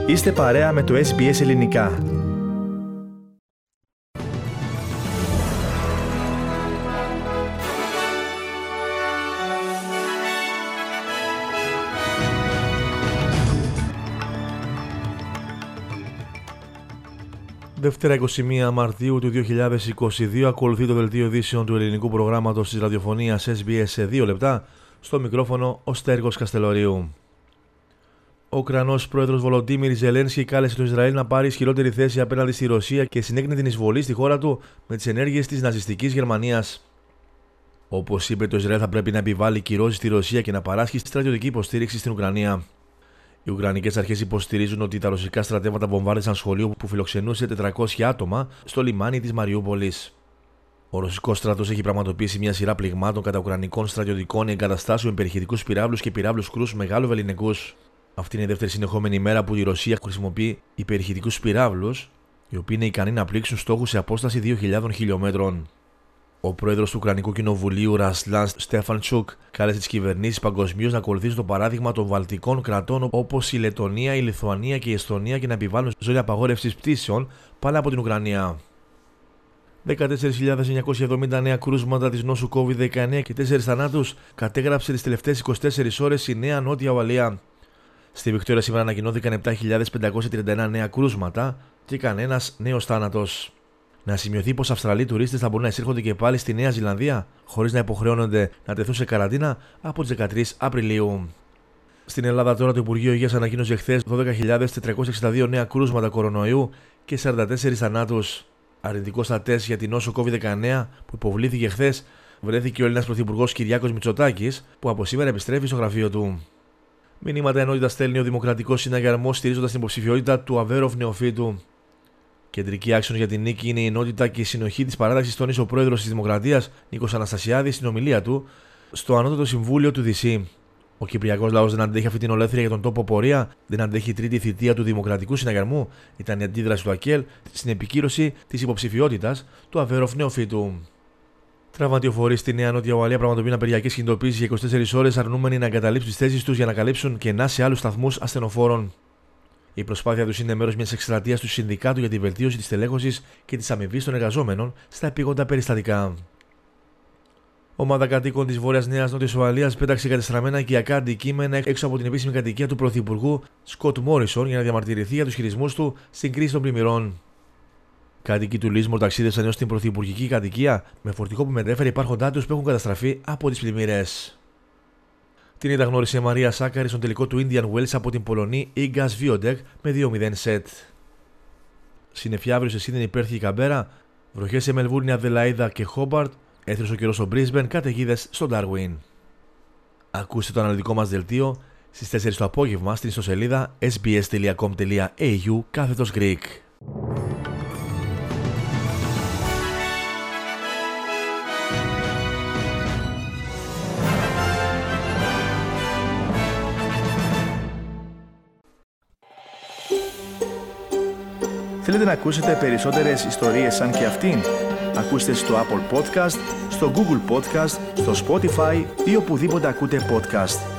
Είστε παρέα με το SBS Ελληνικά. Δευτέρα 21 Μαρτίου του 2022 ακολουθεί το δελτίο ειδήσεων του ελληνικού προγράμματος της ραδιοφωνίας SBS σε 2 λεπτά. Στο μικρόφωνο ο Στέργος Καστελορίου. Ο Ουκρανός πρόεδρος Βολοντίμιρ Ζελένσκι κάλεσε το Ισραήλ να πάρει ισχυρότερη θέση απέναντι στη Ρωσία και συνέκρινε την εισβολή στη χώρα του με τις ενέργειες της ναζιστικής Γερμανίας. Όπως είπε, το Ισραήλ θα πρέπει να επιβάλλει κυρώσεις στη Ρωσία και να παράσχει στρατιωτική υποστήριξη στην Ουκρανία. Οι Ουκρανικές αρχές υποστηρίζουν ότι τα ρωσικά στρατεύματα βομβάρδισαν σχολείο που φιλοξενούσε 400 άτομα στο λιμάνι της Μαριούπολης. Ο ρωσικός στρατός έχει πραγματοποιήσει μια σειρά πληγμάτων κατά ουκρανικών στρατιωτικών εγκαταστάσεων με περιχητικούς πυράβλους και πυράβλους κρούς μεγάλου βεληνικούς. Αυτή είναι η δεύτερη συνεχόμενη ημέρα που η Ρωσία χρησιμοποιεί υπερηχητικούς πυράβλους, οι οποίοι είναι ικανοί να πλήξουν στόχους σε απόσταση 2.000 χιλιόμετρων. Ο πρόεδρος του Ουκρανικού Κοινοβουλίου, Ρασλάν Στέφαντσουκ, κάλεσε τις κυβερνήσεις παγκοσμίως να ακολουθήσουν το παράδειγμα των βαλτικών κρατών όπως η Λετωνία, η Λιθουανία και η Εστονία και να επιβάλλουν ζώνη απαγόρευσης πτήσεων πάνω από την Ουκρανία. 14.970 νέα κρούσματα της νόσου COVID-19 και 4 θανάτους κατέγραψε τις τελευταίες 24 ώρες η Νέα Νότια Ουαλία. Στη Βικτόρια σήμερα ανακοινώθηκαν 7.531 νέα κρούσματα και κανένας νέος θάνατος. Να σημειωθεί πως Αυστραλοί τουρίστες θα μπορούν να εισέρχονται και πάλι στη Νέα Ζηλανδία χωρίς να υποχρεώνονται να τεθούν σε καραντίνα από τις 13 Απριλίου. Στην Ελλάδα τώρα το Υπουργείο Υγείας ανακοίνωσε χθες 12.462 νέα κρούσματα κορονοϊού και 44 θανάτους. Αρνητικό στα τεστ για την νόσο COVID-19 που υποβλήθηκε χθες βρέθηκε ο Έλληνας Πρωθυπουργός Κυριάκος Μητσοτάκης, που από σήμερα επιστρέφει στο γραφείο του. Μηνύματα ενότητας στέλνει ο Δημοκρατικός Συναγερμός στηρίζοντας την υποψηφιότητα του Αβέροφ Νεοφύτου. Κεντρική άξονα για την νίκη είναι η ενότητα και η συνοχή της παράταξης, τόνισε ο πρόεδρος της Δημοκρατίας Νίκος Αναστασιάδης στην ομιλία του στο Ανώτατο Συμβούλιο του ΔΣ. Ο κυπριακός λαός δεν αντέχει αυτή την ολέθρια για τον τόπο πορεία, δεν αντέχει η τρίτη θητεία του Δημοκρατικού Συναγερμού, ήταν η αντίδραση του ΑΚΕΛ στην επικύρωση της υποψηφιότητας του Αβέροφ Νεοφύτου. Τραυματιοφορείς στη Νέα Νότια Ουαλία πραγματοποιούν απεργιακές κινητοποίησεις για 24 ώρες, αρνούμενοι να εγκαταλείψουν τις θέσεις τους για να καλύψουν κενά σε άλλους σταθμούς ασθενοφόρων. Η προσπάθεια τους είναι μέρος μιας εκστρατείας του Συνδικάτου για τη βελτίωση της τελέχωσης και της αμοιβής των εργαζόμενων στα επίγοντα περιστατικά. Ομάδα κατοίκων της Βόρειας Νέας Νότιας Ουαλίας πέταξε κατεστραμμένα οικιακά αντικείμενα έξω από την επίσημη κατοικία του Πρωθυπουργού Σκοτ Μόρισον για να διαμαρτυρηθεί για τους χειρισμούς του στην κρίση των πλημμυρών. Κάτοικοι του Λίσμορ ταξίδευσαν έως την πρωθυπουργική κατοικία με φορτηγό που μετέφερε υπάρχοντά τους που έχουν καταστραφεί από τις πλημμύρες. Την ήττα γνώρισε η Μαρία Σάκαρη στον τελικό του Indian Wells από την Πολωνή Iga Swiatek με 2-0 σετ. Συννεφιά αύριο σε Σίδνεϊ, Πέρθ και Καμπέρα, βροχές σε Μελβούρνη, Αδελαΐδα και Χόμπαρτ, έθριος ο καιρός στο Brisbane, καταιγίδες στο Darwin. Ακούστε το αναλυτικό μας δελτίο στις 4 το απόγευμα στην ιστοσελίδα sbs.com.au/Greek. Θέλετε να ακούσετε περισσότερες ιστορίες σαν και αυτήν? Ακούστε στο Apple Podcast, στο Google Podcast, στο Spotify ή οπουδήποτε ακούτε podcast.